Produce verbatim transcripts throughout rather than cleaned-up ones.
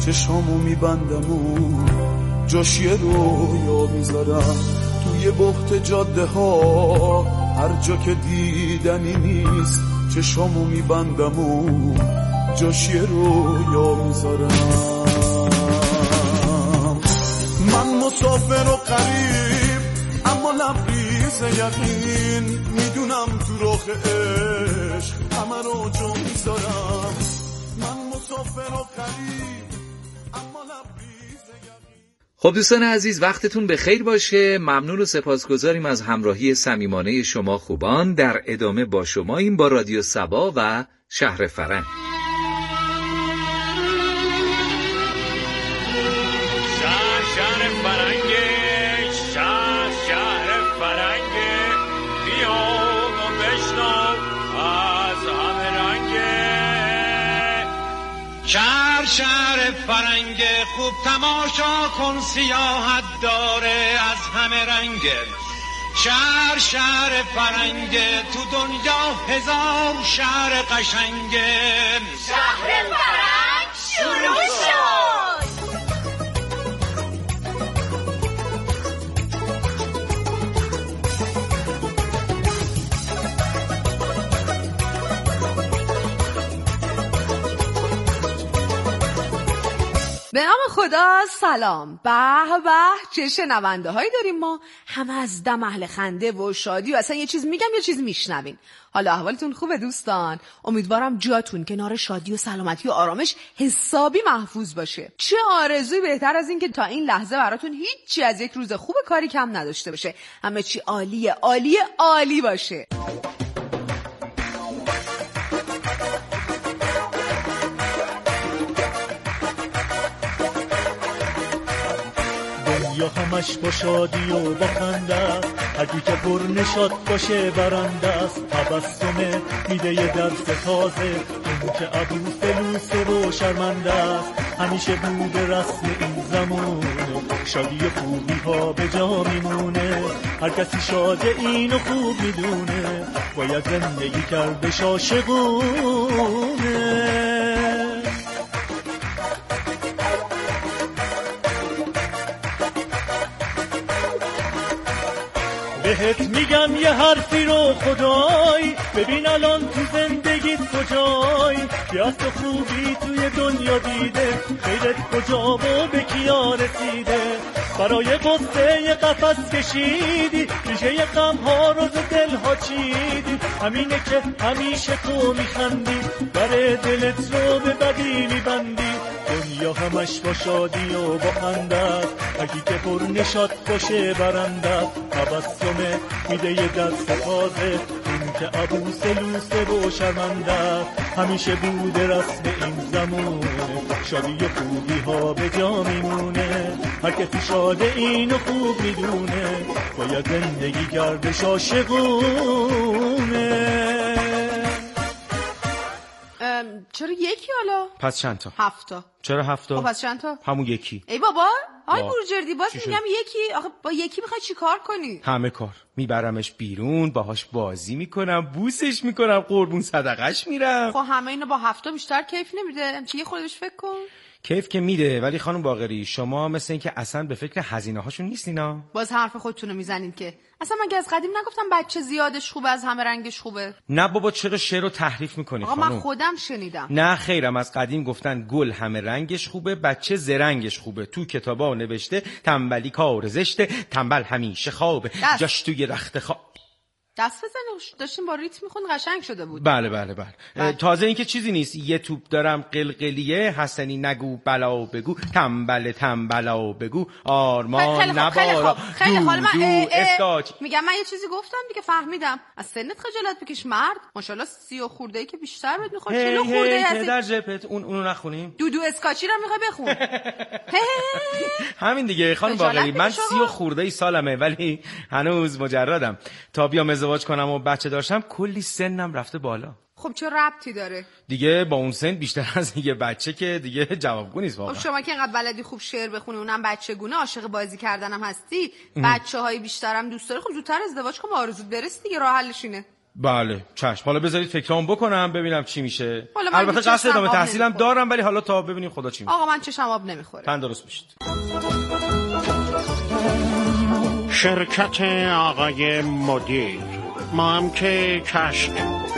چشامو میبندم و جاش یه رویا میذارم توی بحت جاده ها، هر جا که دیدنی نیست چشامو میبندم و جاش یه رویا میذارم. من مسافر و غریب اما لبریز یقین، میدونم تو راه عشق همه رو جا میذارم. من مسافر و غریب اما لبریز یقین. خب دوستان عزیز، وقتتون بخیر باشه. ممنون و سپاسگزاریم از همراهی صمیمانه شما خوبان. در ادامه با شماییم با رادیو صبا و شهر فرنگ. شهر شهر فرنگ، شهر شهر فرنگ، بیا و بشنو از همه رنگ. شهر شهر فرنگ، خوب تماشا کن سیاحت داره از همه رنگ. شهر شهر فرنگ، تو دنیا هزار شهر قشنگ. شهر فرنگ شروع شد. به نام خدا سلام. به به چه شنونده هایی داریم ما، همه از دم اهل خنده و شادی و اصلا یه چیز میگم یه چیز میشنوین. حالا احوالتون خوبه دوستان؟ امیدوارم جاتون کنار شادی و سلامتی و آرامش حسابی محفوظ باشه. چه آرزوی بهتر از این که تا این لحظه براتون هیچی از یک روز خوب کاری کم نداشته باشه، همه چی عالیه عالیه عالی باشه. یا همش با شادی و با خنده، هرکی که پر نشاط باشه برنده است. تبسم میده یه درس تازه، این که ابو فلوسه و شرمنده است. همیشه بوده رسم این زمونه، شادی و خوبی ها به جا میمونه. هر کسی شاده اینو خوب میدونه، باید زندگی کرده عاشقونه. بهت میگم یه حرفی رو خدای، ببین الان تو زندگیت کجای. بیا تو خوبی توی دنیا دیده، خیرت کجا و به کیا رسیده. برای قصه یه قفس کشیدی، ریشه یه غم ها رو ز دل ها چیدی. همینه که همیشه تو میخندی، در دلت رو به بدی میبندی. دنیا همش با شادی و با خنده، هرکی که پر نشاط باشه برنده. تبسم میده یه دست تازه، این که ابو سلوسه و شرمنده. همیشه بوده رسم این زمونه، شادی و خوبی ها به جا میمونه. هر کسی شاده اینو خوب میدونه، باید زندگی گردش عاشقونه. چرا یکی حالا؟ پس چند تا؟ هفتا. چرا هفتا؟ خب پس چند تا؟ همون یکی. ای بابا آی با... بورجردی باز میگم یکی. آخه با یکی میخوای چی کار کنی؟ همه کار. میبرمش بیرون، باهاش بازی میکنم، بوسش میکنم، قربون صدقش میرم. خب همه اینا با هفتا بیشتر کیف نمیده؟ چی یه خودش فکر کن. کیف که میده، ولی خانم باقری شما مثل این که اصلا به فکر هزینه هاشون نیستینا. باز حرف خودتونو میزنین که اصلا مگه از قدیم نگفتم بچه زیادش خوبه از همه رنگش خوبه؟ نه بابا، چرا شعر رو تحریف میکنی خانم؟ آقا من خودم شنیدم. نه خیرم، از قدیم گفتن گل همه رنگش خوبه، بچه زرنگش خوبه. تو کتابا نوشته تنبلی کار زشته، تنبل همیشه خوابه، جاش توی رخت خواب. دست بزنه، داشتیم با ریتم میخوند قشنگ شده بود. بله بله بله, بله. تازه این که چیزی نیست، یه توپ دارم قلقلیه، حسنی نگو بلا بگو، تنبل تنبلا بگو، آرمان نبارا خیلی حال من اسکاچ. میگم من یه چیزی گفتم دیگه، فهمیدم. از سنت خجالت بکش مرد، ماشاءالله سی و خورده‌ای که بیشتر بهت میخواد. چلو خورده‌ای هستی. پدر جپت اون اونو نخونیم. دودو اسکاچی رو میخوای بخون؟ همین دیگه خانم باقری، من سی و خورده‌ای سالمه ولی هنوز مجردم. تا بیام ازدواج کنم و بچه داشتم کلی سنم رفته بالا. خب چه ربطی داره؟ دیگه با اون سن بیشتر از یه بچه که دیگه جوابگو نیست واقعا. خب شما که اینقدر بلدی خوب شعر بخونی، اونم بچه گونه، عاشق بازی کردنم هستی، بچه‌های بیشترم دوست داری، خب زودتر ازدواج کن، آرزوت برس دیگه، راه حلش اینه. بله چشم. حالا بذارید فکرام بکنم ببینم چی میشه. البته قصد ادامه تحصیلم دارم ولی حالا تا ببینیم خدا چی میشه. آقا من چشم آب نمیخوره. تندرست باشید. شرکت آقای مدیر، ما هم که کشک.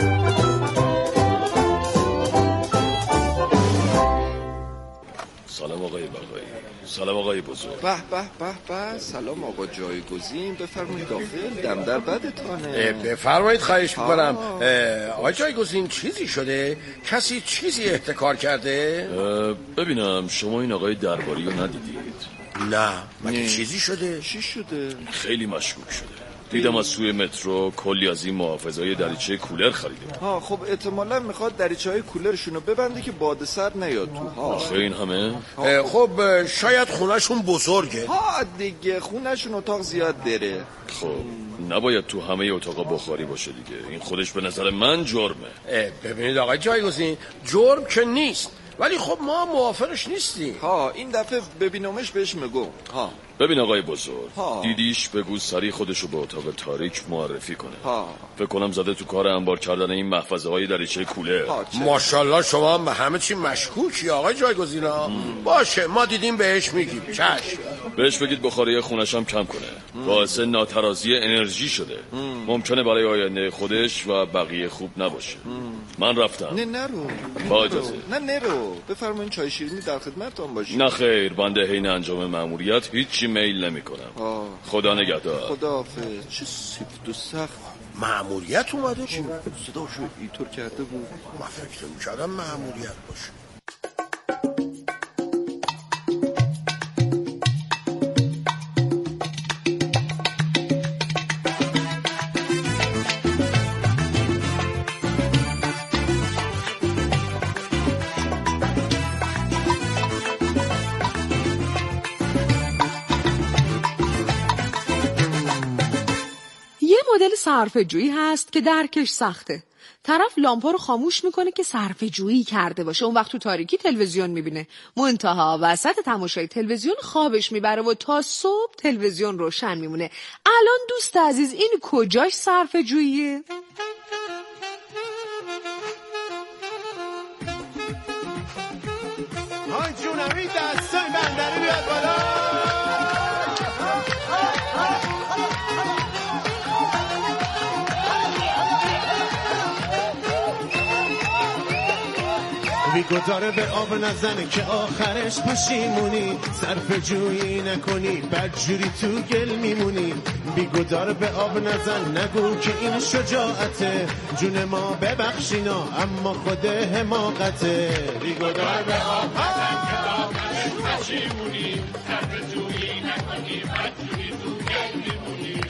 سلام آقای بقایی. سلام آقای بزرگ. به به به به. سلام آقا جایگزین، بفرمایید داخل، دم در بدتانه. بفرمایید خواهش میکنم. آقای جایگزین چیزی شده؟ کسی چیزی احتکار کرده؟ ببینم شما این آقای درباری رو ندیدید؟ نه. مگه چیزی شده؟ چی شده؟ خیلی مشکوک شده. دیدم از سوی مترو کلی از این محافظای دریچه کولر خریده. ها خب احتمالاً میخواد دریچه‌های کولرشونو ببنده که باد سر نیاد تو. ها آخه این همه؟ خب شاید خونه‌شون بزرگه. ها دیگه خونه‌شون اتاق زیاد داره. خب نباید تو همه اتاقا بخاری باشه دیگه. این خودش به نظر من جرمه. ببینید آقای جایگزین، جرم که نیست ولی خب ما موافقش نیستیم. ها این دفعه ببینمش بهش میگم. ها ببین آقای بزرگ، ها. دیدیش بگو سری خودشو به اتاق تاریک معرفی کنه. ها. فکر کنم زده تو کار انبار کردن این محفظه های دریچه کوله. ماشاءالله شما هم به همه چی مشکوکی آقای جایگزینا. باشه ما دیدیم بهش میگیم. چشم. بهش بگید بخاری خونش هم کم کنه. باعث ناترازی انرژی شده. ام. ممکنه برای آینده خودش و بقیه خوب نباشه. ام. من رفتم. نه نرو. با اجازه. نه نرو. بفرمایید چای شیرینی در خدمتتون باشه. نه خیر، بنده حین انجام مأموریت هیچی میل نمی کنم. آه. خدا نگهدار. خداحافظ. چه سفت و سخت. مأموریت اومده چی؟ صداشو اینطور کرده بود. من فکر می‌کردم مأموریت باشه. مدل صرفه‌جویی هست که درکش سخته. طرف لامپا رو خاموش میکنه که صرفه‌جویی کرده باشه، اون وقت تو تاریکی تلویزیون میبینه. منتها وسط تماشای تلویزیون خوابش میبره و تا صبح تلویزیون روشن میمونه. الان دوست عزیز این کجاش صرفه‌جوییه؟ های جونمی دستای بندری بیاد بالا. بیگداره به آب نزنه که آخرش پشیمونی، صرف جویی نکنی بدجوری تو گل میمونی. بیگداره به آب نزن نگو که این شجاعته، جون ما ببخشینا اما خود حماقته. بیگداره به آب نزن که آخرش پشیمونی، صرف جویی نکنی بدجوری تو گل میمونی.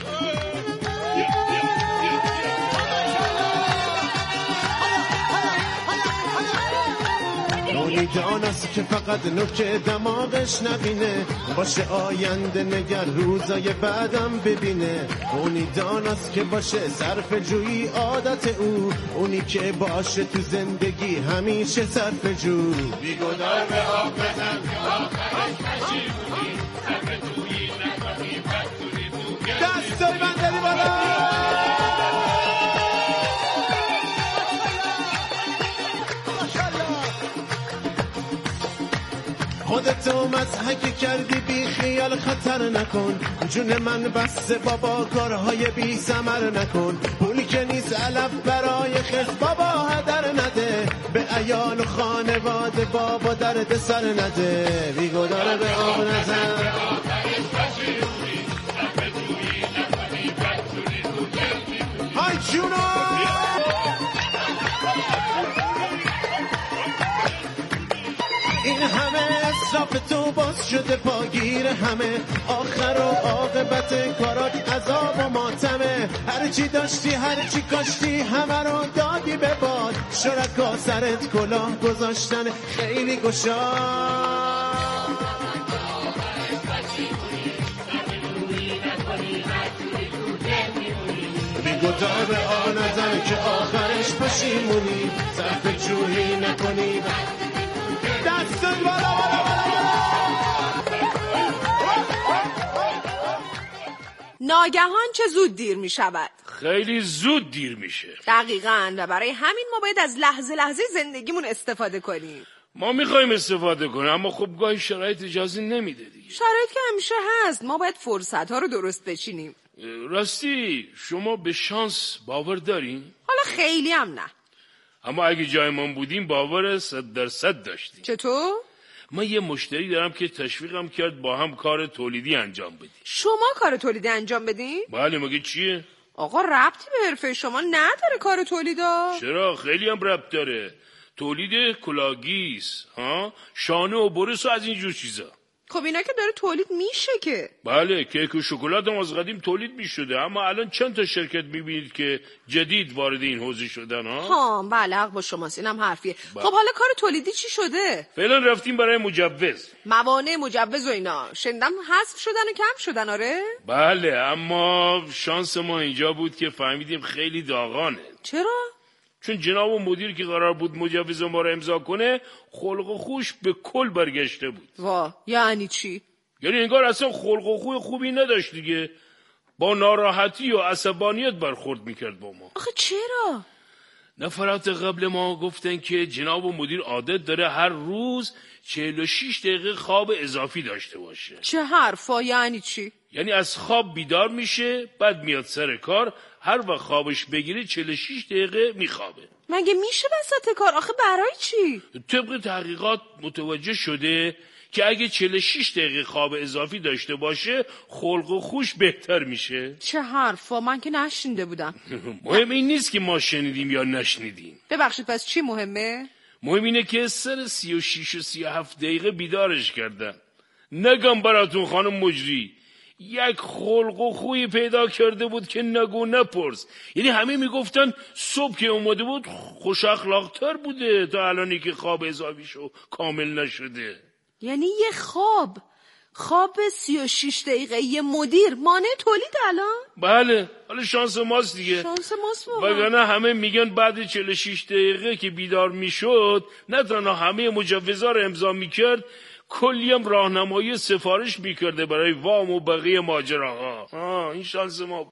اونی دانست که فقط نوک دماغش نبینه، باشه آینده نگر روزای بعدم ببینه. اونی دانست که باشه صرف جویی عادت او، اونی که باشه تو زندگی همیشه صرف جو. بیگدار به آب بزن که آخرش پشیمونی، صرف جویی نکنی بدجوری تو گل. دستای بندری بالا. خودتو مضحک کردی بی خیال خطر نکن، جون من بسته بابا کارهای بی ثمر نکن. پولی که نیست علف برای خز بابا هدر نده، به عیال و خانواده بابا درد سر نده. بیگداره به آب نزن های جونو. این همه اصراف تو باز شده پاگیر همه، آخر و عاقبت کارات عذاب و ماتمه. هر چی داشتی هر چی کاشتی همه رو دادی به باد، شرکا سرت کلاه گذاشتن خیلی گشاد. بیگدار به آب نزن که آخرش پشیمونی، صرف جویی نکنی. دست بالا بالا بالا. ناگهان چه زود دیر می شود. خیلی زود دیر میشه. دقیقاً، و برای همین ما باید از لحظه لحظه زندگیمون استفاده کنیم. ما میخوایم استفاده کنیم اما خب گاهی شرایط اجازه نمیده دیگه. شرایط که همیشه هست، ما باید فرصت ها رو درست بچینیم. راستی شما به شانس باور دارین؟ حالا خیلی هم نه، اما اگه جای من بودیم باور صد درصد داشتیم. چطور؟ من یه مشتری دارم که تشویقم کرد با هم کار تولیدی انجام بدیم. شما کار تولیدی انجام بدین؟ بله. مگه چیه؟ آقا ربطی به حرفه شما نداره کار تولیدا؟ چرا؟ خیلی هم ربط داره. تولید کلاگیس، ها، شانه و برس و از اینجور چیزا. خب اینا که داره تولید میشه که. بله، کیک و شکلات هم از قدیم تولید میشده، اما الان چند تا شرکت میبینید که جدید وارد این حوزه شدن ها؟ ها بله، حق با شماست، اینم حرفیه. بله. خب حالا کار تولیدی چی شده؟ فعلا رفتیم برای مجوز. موانع مجوز و اینا شنیدم حذف شدن و کم شدن. آره بله، اما شانس ما اینجا بود که فهمیدیم خیلی داغانه. چرا؟ چون جناب و مدیر که قرار بود مجوز ما رو امضا کنه خلق و خوش به کل برگشته بود. وا، یعنی چی؟ یعنی انگار اصلا خلق و خوی خوبی نداشت دیگه، با ناراحتی و عصبانیت برخورد میکرد با ما. آخه چرا؟ نفرات قبل ما گفتن که جناب و مدیر عادت داره هر روز چهل و شش دقیقه خواب اضافی داشته باشه. چه حرفا؟ یعنی چی؟ یعنی از خواب بیدار میشه، بعد میاد سر کار، هر وقت خوابش بگیره چهل و شش دقیقه میخوابه. مگه میشه وسط کار؟ آخه برای چی؟ طبق تحقیقات متوجه شده که اگه چهل و شش دقیقه خواب اضافی داشته باشه خلق و خوش بهتر میشه. چه حرفا؟ من که نشنیده بودم. مهم این نیست که ما شنیدیم یا نشنیدیم. ببخشید، پس چی مهمه؟ مهم اینه که سر سی و شیش و سی و هفت دقیقه بیدارش کردن. نگم براتون خانم مجری، یک خلق و خوی پیدا کرده بود که نگو نپرس. یعنی همه میگفتن صبح که اومده بود خوش اخلاق‌تر بوده تا الانی که خواب اضافیشو کامل نشده. یعنی یه خواب خواب سی و شیش دقیقه یه مدیر مانع تولید الان؟ بله، حالا شانس ماست دیگه. شانس ماست بابا. وگرنه همه میگن بعد چهل و شش دقیقه که بیدار میشد نه تنها همه مجوزا رو امضا میکرد، کلی هم راهنمایی سفارش میکرده برای وام و بقیه ماجراها. آه این شانس ما.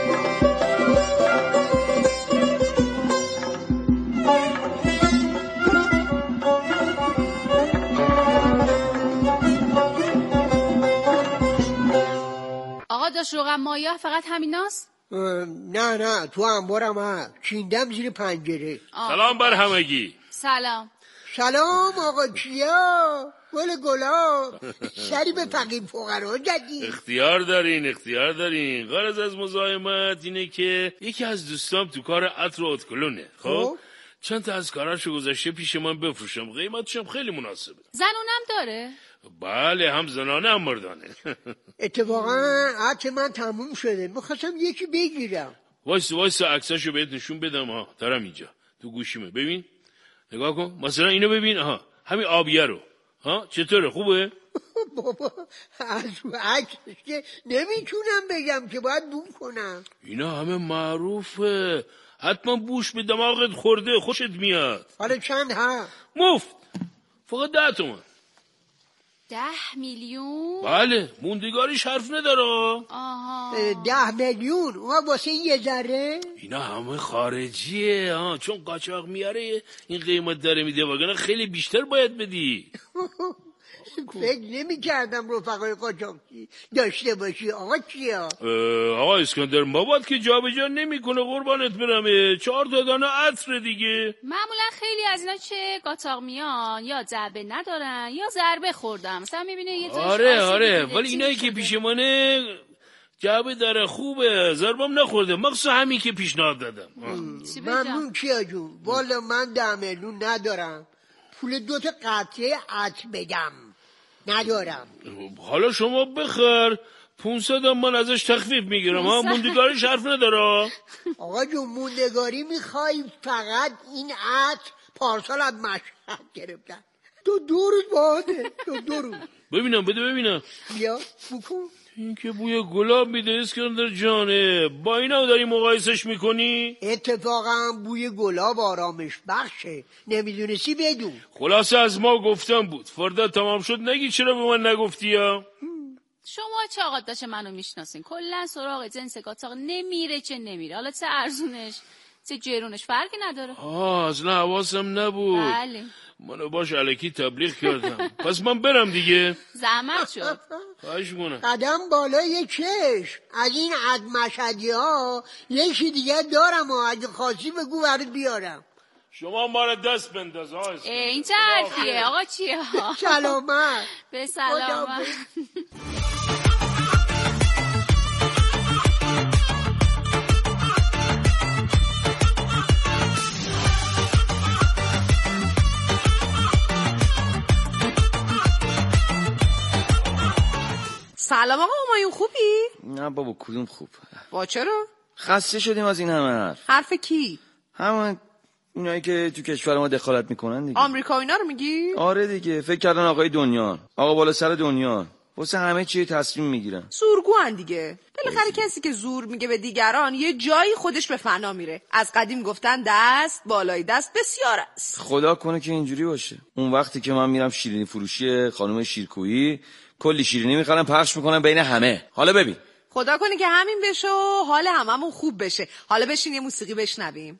آقا داشت روغن مایه فقط همیناست؟ نه نه، تو انبارم هست، چیندم زیر پنجره. سلام بر همگی. سلام. سلام آقا کیا، گل گلاب، سری به فقیر فقرا جدی. اختیار دارین اختیار دارین. غرض از مزاحمت اینه که یکی از دوستام تو کار عطر و اتکلونه. خب چند تا از کاراشو گذاشته پیش من بفروشم، قیمتش هم خیلی مناسبه. زنونم داره؟ بله، هم زنانه هم مردانه. اتفاقا عطر من تموم شده، میخواستم یکی بگیرم. وایس وایس عکساشو بهت نشون بدم. ها دارم اینجا تو گوشیمه، ببین نگاه کن. مثلا اینو ببین، ها همین آبیه رو، ها چطوره، خوبه؟ بابا از عکسش که نمیتونم بگم که باید بوم کنم. اینا همه معروفه، حتما بوش به دماغت خورده، خوشت میاد. حالا چند ها؟ مفت، فقط ده تومن. ده میلیون؟ بله، موندگاریش حرف نداره. آها. ده میلیون؟ و واسه یه ذره؟ اینا همه خارجیه، ها چون قاچاق میاره این قیمت داره میده، وگرنه خیلی بیشتر باید بدی. فکر نمی کردم رفقای قاچاقچی داشته باشی آقا کیا. آقا اسکندر ماباد که جا به جا نمی کنه قربانت برم، چهار تا دانه عطر دیگه. معمولا خیلی از اینا چه قاچاق میان یا ضربه ندارن یا ضربه خوردن، مثلا میبینه یه تاش آره آره، ولی اینایی که پیش منه جعبه داره، خوبه، ضربم نخورده، مخصوصا همین که پیشنهاد دادم. ممنون کیا جون. والا من ده میلیون ندارم، پول دوتا قطعه عطر بدم ندارم. حالا شما بخر، پونصد هم من ازش تخفیف میگیرم. ها موندگاریش حرف نداره. آقا جون موندگاری میخوای؟ فقط این عطر پارسال از مشهد گرفتن، تو دو روز باده، تو دو روز. ببینم بده ببینم. بیا بکن. این که بوی گلاب میده اسکندر جانه، با اینا داری مقایسش میکنی؟ اتفاقا بوی گلاب آرامش بخشه، نمیدونستی بدون. خلاصه از ما گفتم بود، فردا تمام شد نگی چرا به من نگفتی. یا شما چه آقاداش منو میشناسین، کلا سراغ جنس قاچاق نمیره چه نمیره، حالا چه ارزونش چه جرونش فرقی نداره. آه اصلا حواسم نبود. بله منو باش الکی تبلیغ کردم. پس من برم دیگه. زحمت شد. خواهش می‌کنم. قدم بالای چشم. از این عد مشهدی ها یکی دیگه دارم و اگه خواستی بگو برات بیارم. شما ما رو دست بنداز آقا. این چه حرفیه آقا؟ چیه؟ سلامت. به سلامت. سلام آقا همایون، خوبی؟ نه بابا کدوم خوب. با چرا؟ خسته شدیم از این همه حرف. حرف کی؟ همون اینایی که تو کشور ما دخالت میکنن دیگه. آمریکا اینا رو میگی؟ آره دیگه، فکر کردن آقای دنیا، آقا بالا سر دنیا، واسه همه چی تصمیم میگیرن. زورگوان دیگه. بالاخره کسی که زور میگه به دیگران یه جایی خودش به فنا میره. از قدیم گفتن دست بالای دست بسیار است. خدا کنه که اینجوری باشه. اون وقتی که من میرم شیرینی فروشی خانم شیرکویی، کلی شیرینی میخرم پخش میکنم بین همه. حالا ببین، خدا کنه که همین بشه و حال هممون خوب بشه. حالا بشین یه موسیقی بشنویم.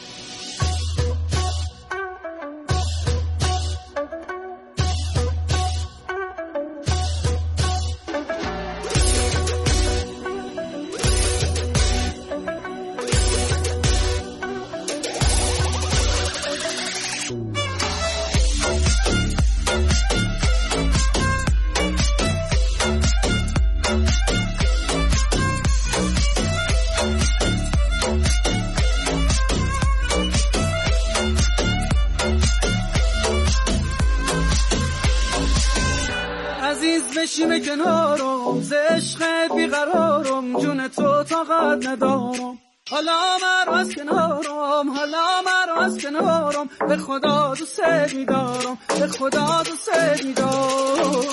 بشیم کنارم ز عشقت بیقرارم، جون تو طاقت ندارم. حالا مرا از کنارم، حالا مرا از کنارم، به خدا دوست می‌دارم، به خدا دوست می‌دارم.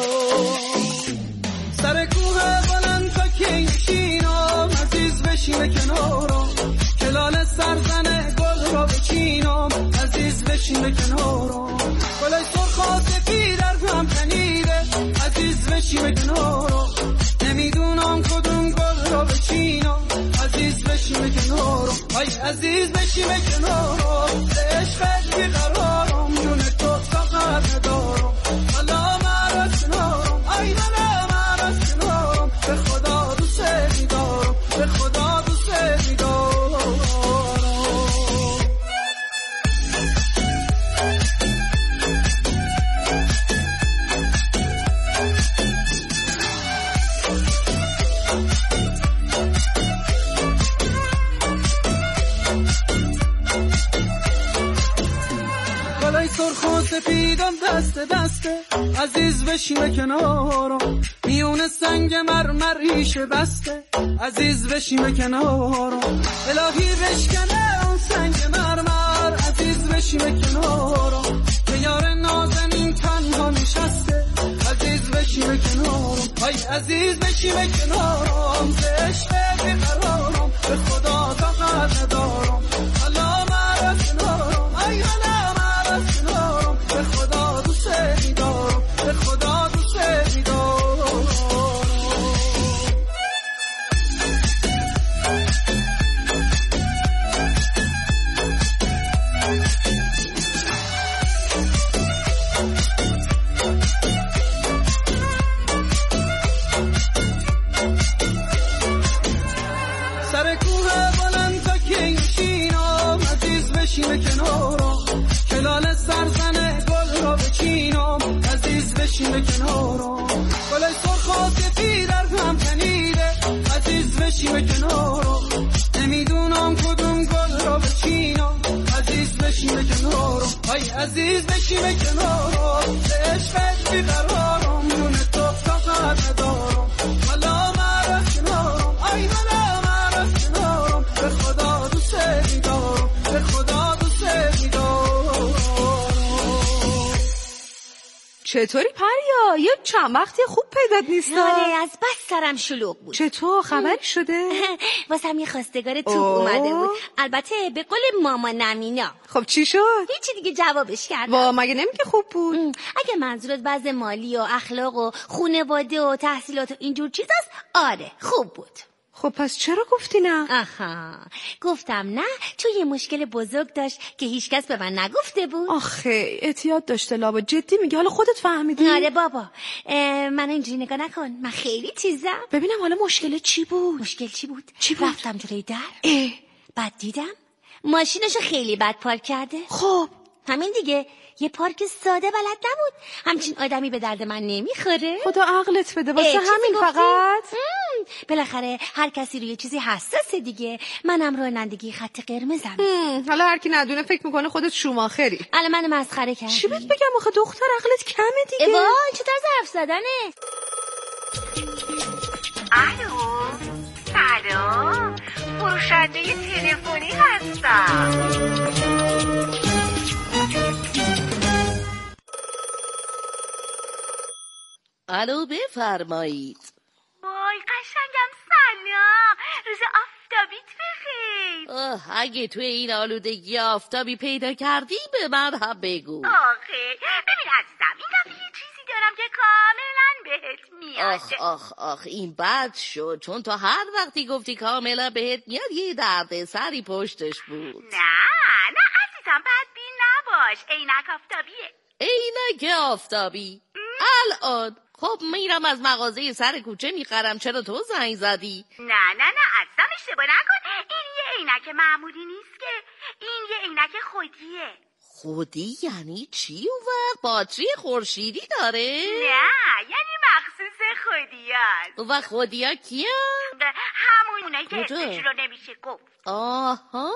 سر کوه بلند تا که نشینم، عزیز بشیم کنارم، کلال سرزن گل را بچینم، عزیز بشیم کنارم. گلای سرخ و سفید در هم تنیده، عزیز بشیم کنارم، نمیدونم کدوم گل را بچینم، عزیز بشیم کنارم. ای عزیز بشیم کنارم، عشقت بیقرارم، جون تو طاقت ندارم. حالا مرا کنارم، ای حالا مرا کنارم، به خدا دوست می‌دارم، به خدا دوست می‌دارم. سرخ و سفیدم دست دسته، عزیز بشیم کنارم، میون سنگ مرمر ریشه بسته، عزیز بشیم کنارم. الهی بشکنه اون سنگ مرمر، عزیز بشیم کنارم، که یار نازنین تنها نشسته، عزیز بشیم کنارم. ای عزیز بشیم کنارم، ز عشق بیقرارم، به خدا طاقت ندارم. حالا مرا کنارم، ای حالا به خدا دوست می‌دارم، به خدا دوست می‌دارم. سر کوه بلند تا که نشینم، عزیز بشیم کنارم، کلال سرزن گل را بچینم، عزیز بشیم کنارم. گلای سرخ و سفید در هم تنیده، عزیز بشیم کنارم، نمیدونم کدوم گل را بچینم، عزیز بشیم کنارم. ای عزیز بشیم کنارم، عشقت بیقرارم، جون تو طاقت ندارم. حالا مرا کنارم، ای حالا مرا کنارم، به خدا دوست می‌دارم، به خدا دوست می‌دارم. چطوری پریا؟ یه چند وقتی خوب پیدات نیست. آره از بس سرم شلوغ بود. چطور خبری شده؟ واسم یه خواستگار توپ اومده بود، البته به قول ماما نمینا. خب چی شد؟ هیچی دیگه جوابش کردم. وا مگه نمیگه خوب بود؟ اگه منظورت وضع مالی و اخلاق و خانواده و تحصیلات و اینجور چیزاست، آره خوب بود. خب پس چرا گفتی نه؟ آها گفتم نه چون یه مشکل بزرگ داشت که هیچکس به من نگفته بود. آخه اعتیاد داشته لابا. جدی میگی؟ حالا خودت فهمیدی؟ آره بابا من اینجوری نگاه نکن، من خیلی چیزم. ببینم حالا مشکل چی بود؟ مشکل چی بود؟ چی بود؟ رفتم جلوی در اه. بعد دیدم ماشینشو خیلی بد پارک کرده. خب همین دیگه، یه پارک ساده بلد نبود. همچین آدمی به درد من نمیخوره. خدا عقلت بده واسه همین فقط. بالاخره هر کسی روی چیزی حساسه دیگه. منم رانندگی خط قرمزم. حالا هر کی ندونه فکر میکنه خودت شوماخری. الان منو مسخره کردی. چی بهت بگم آخه دختر عقلت کمه دیگه. وای چه طرز حرف زدنه. الو سلام، فروشنده تلفنی هستم. الو بفرمایید. وای قشنگم سلام، روز آفتابیت بخیر. آه اگه توی این آلودگی آفتابی پیدا کردی به من هم بگو. آخه ببین عزیزم این دفعه یه چیزی دارم که کاملا بهت میاد. آخ آخ آخ این بد شد، چون تا هر وقتی گفتی کاملا بهت میاد یه درد سری پشتش بود. نه نه عزیزم بدبین نباش، عینک آفتابیه. عینک آفتابی؟ الان خب میرم از مغازه سر کوچه میخرم، چرا تو زنگ زدی؟ نه نه نه عزیزم اشتباه نکن، این یه عینک معمولی نیست که، این یه عینک خودیه. خودی یعنی چی اون وقت؟ باتری خورشیدی داره؟ نه یعنی مخصوص خودیاست. اون وقت خودیا کیان؟ همون اونایی که اسمش رو نمیشه گفت. آها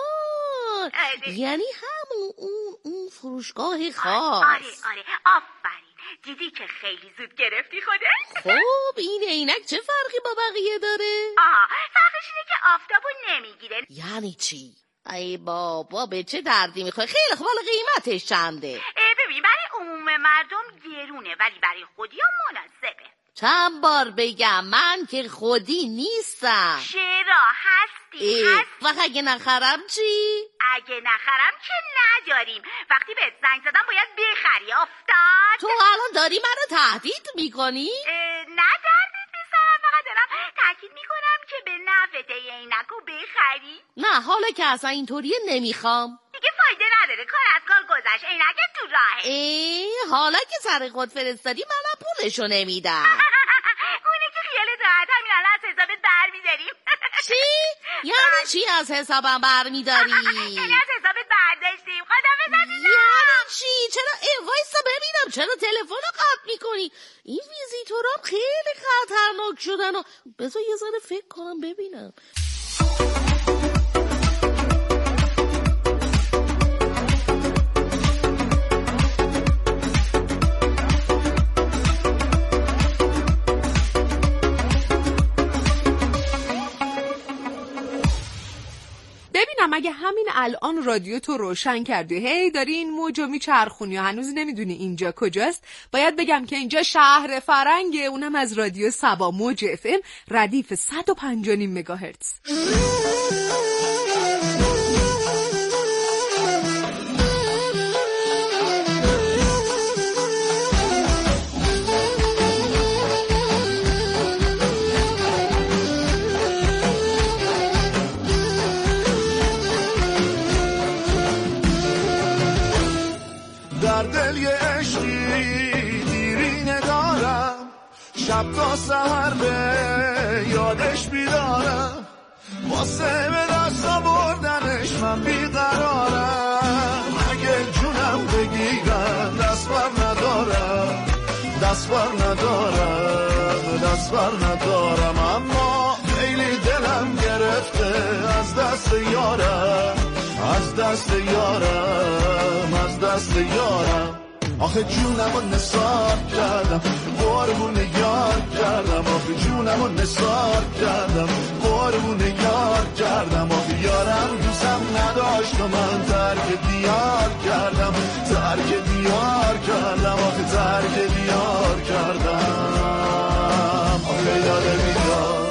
آره. یعنی همون اون, اون فروشگاه خاص. آره آره آفرین، دیدی که خیلی زود گرفتی خودت؟ خب این عینک چه فرقی با بقیه داره؟ آها فرقش اینه که آفتابو نمیگیره. یعنی چی؟ ای بابا به چه دردی میخوای؟ خیلی خوب، حالا قیمتش چنده؟ ببین برای عموم مردم گرونه ولی برای خودی ها مناسبه. چند بار بگم من که خودی نیستم. چرا هستی؟ هستی. وقت اگه نخرم چی؟ اگه نخرم که نداریم، وقتی بهت زنگ زدم باید بخری افتاد. تو الان داری منو تهدید میکنی؟ نه تهدید میسرم، فقط دارم تاکید میکنم که به نفعت عینکو بخری. نه حالا که اصلا اینطوریه نمیخوام دیگه، فایده نداره، کار از کار گذشت، عینکت تو راهه. ای حالا که سر خود فرستادی منم پولشو نمیدم. اونه که خیالت راحت، همین الان از حسابت برمیداریم. چی؟ یعنی چی از حسابم برمیداری؟ یعنی از حسابت برداشتیم. خدافظ عزیزم. یعنی چی؟ چرا ای وایسا ببینم چرا تلفن رو قطع میکنی؟ این ویزیتورام خیلی خطرناک شدن و بذار یه ذره فکر کنم ببینم. ببینم اگه همین الان رادیو تو روشن کردی هی داری این موجو میچرخونی و هنوز نمیدونی اینجا کجاست، باید بگم که اینجا شهر فرنگه، اونم از رادیو سبا موج اف ام ردیف صد و پنج و نیم مگاهرتز. در دل یه عشقی دیرینه دارم، شب تا سهر به یادش بیدارم، واسه به دست آوردنش من بیقرارم. اگه جونم بگیرم دست بر ندارم، دست بر ندارم، دست بر ندارم، اما خیلی دلم گرفته از دست یارم، از دست یارم، از دست یارم. آخه جونمو نثار کردم قربون یار کردم آخه جونمو نثار کردم قربون یار کردم آخه یارم دوستم نداشت و من ترک دیار کردم ترک دیار کردم آخه ترک دیار کردم آخه یاد بیدار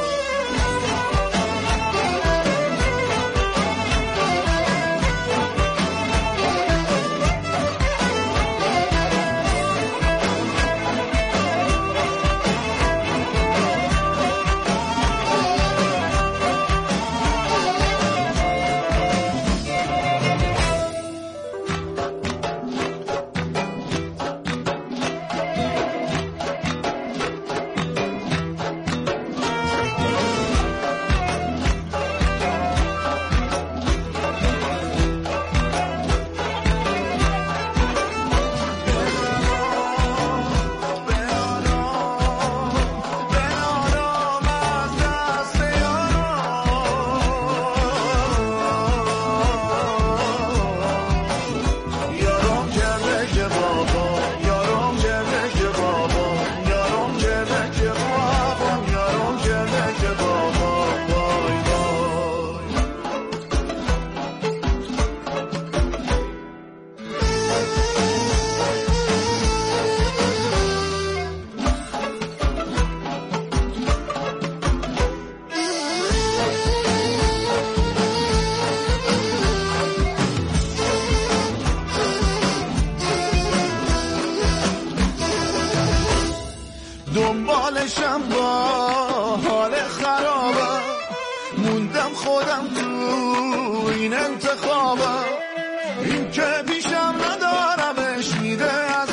دنبالشم با حال خرابم موندم خودم تو این انتخابم این که پیشم ندارمش میده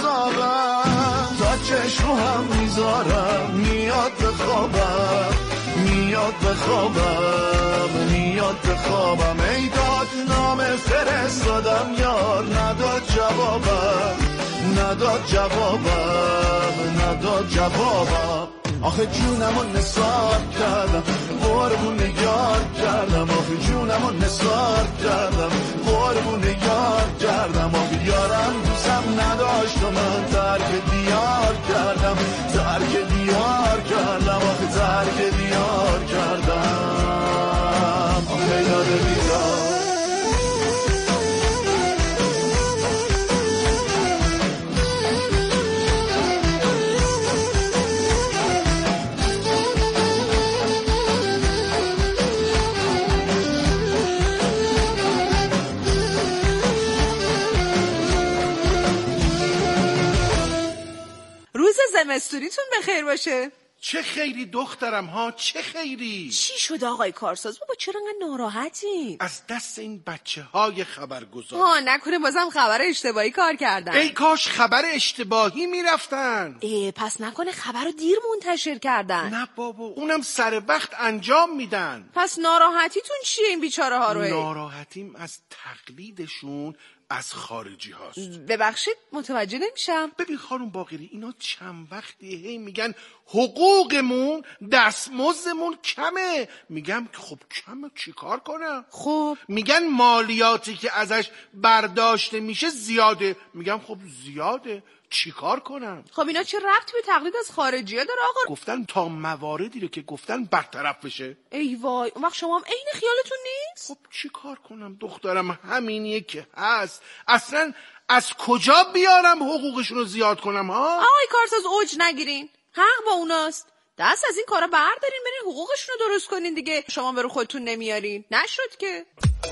عذابم تا چشم رو هم میذارم میاد به خوابم میاد به خوابم میاد به خوابم ای داد نام فرستادم یار نداد جوابم نداد جوابم نداد جوابم آخه جونمو نثار کردم قربون یار کردم آخه جونمو نثار کردم قربون یار کردم آخه یارم دوستم نداشت و من ترک دیار کردم ترک دیار کردم آخه ترک دیار کردم آخه یاد بیدار زمستونیتون بخیر باشه. چه خیری دخترم ها، چه خیری؟ چی شد آقای کارساز؟ بابا چرا انقدر ناراحتین؟ از دست این بچه های خبرگزار. ها نکنه بازم خبر اشتباهی کار کردن. ای کاش خبر اشتباهی میرفتن. ای پس نکنه خبر رو دیر منتشر کردن. نه بابا اونم سر وقت انجام میدن. پس ناراحتیتون چیه این بیچاره ها رو؟ ناراحتیم از تقلیدشون از خارجی هاست. ببخشید متوجه نمیشم. ببین خانم باقری اینا چند وقتی هی میگن حقوقمون دستمزدمون کمه. میگم خب کمه چیکار کنم؟ خب میگن مالیاتی که ازش برداشته میشه زیاده. میگم خب زیاده چیکار کنم؟ خب اینا چه ربطی به تقلید از خارجی ها داره آقا؟ گفتن تا مواردی رو که گفتن برطرف بشه. ای وای اون وقت شما هم عین خیالتون نیست؟ خب چیکار کنم دخترم، همینیه که هست. اصلا از کجا بیارم حقوقشون رو زیاد کنم ها؟ آقای کارساز اوج نگیرین، حق با اوناست. دست از این کارا بردارین برین حقوقشون رو درست کنین دیگه. شما برو خودتون نمیارین. نشد که.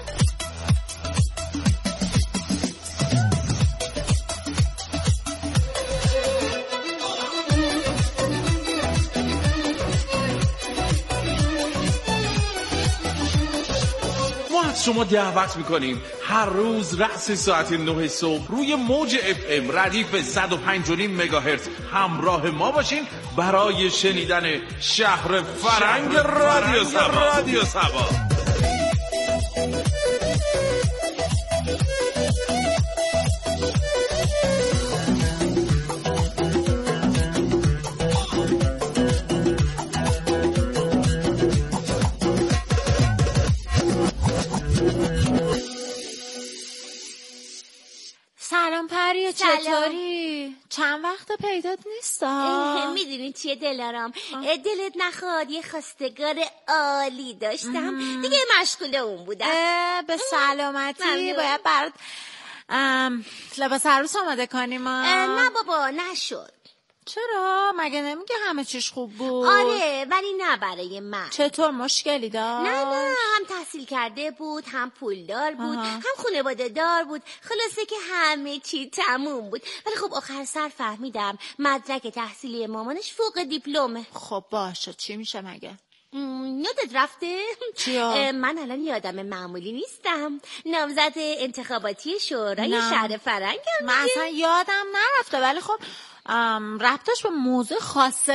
ما از شما دعوت میکنیم هر روز رأس ساعت نه صبح روی موج اف ام ردیف صد و پنج و نیم مگاهرتز همراه ما باشین برای شنیدن شهر فرنگ رادیو سبا. رادیو سبا سلام پریا چطوری؟ وقتا پیدات نیست. میدونی چیه دلارام؟ دلت نخواد یه خواستگار عالی داشتم دیگه مشغول اون بودم. به سلامتی. باید برات لباس عروس آماده کنیم. نه بابا نشد. چرا؟ مگه نمیگه همه چیش خوب بود؟ آره ولی نه برای من. چطور مشکلی داشت؟ نه نه هم تحصیل کرده بود هم پولدار بود آها. هم خانواده دار بود. خلاصه که همه چی تموم بود. ولی خب آخر سر فهمیدم مدرک تحصیلی مامانش فوق دیپلمه. خب باشه چی میشه مگه؟ یادت رفته؟ چیا؟ من الان یادم معمولی نیستم. نامزد انتخاباتی شورای شهر فرنگم. من اصلا یادم نرفته ولی خب ربطش به موضوع خاصه